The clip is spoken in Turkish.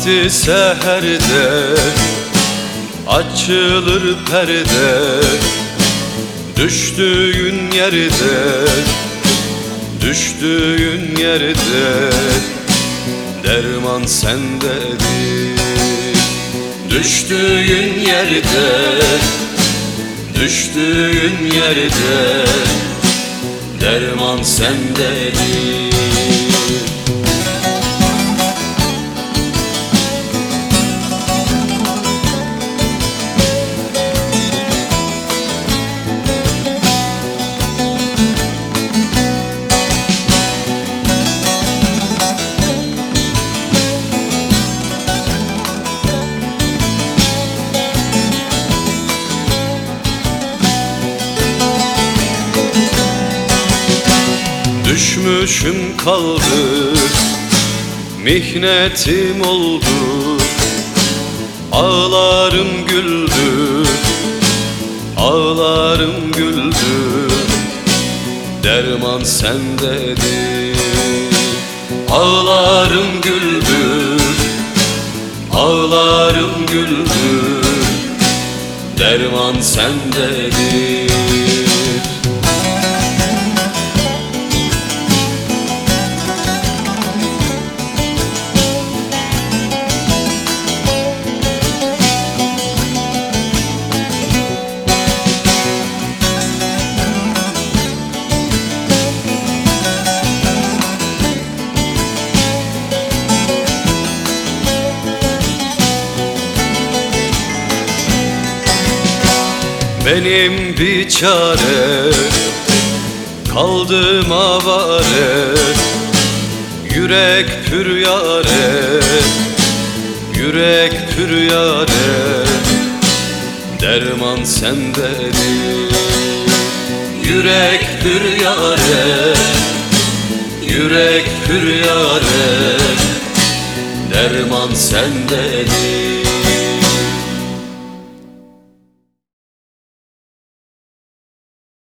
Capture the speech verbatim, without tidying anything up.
Vakti seherde açılır perde, düştüğün yerde, düştüğün yerde derman sendedir. Düştüğün yerde, düştüğün yerde derman sendedir. Düşmüşüm kaldı, mihnetim oldu, ağlarım güldü, ağlarım güldü, derman sendedir. Ağlarım güldü, ağlarım güldü, derman sendedir. Benim bir çare, kaldım avare, yürek püryare, yürek püryare, derman sendedir. Yürek püryare, yürek püryare, derman sendedir.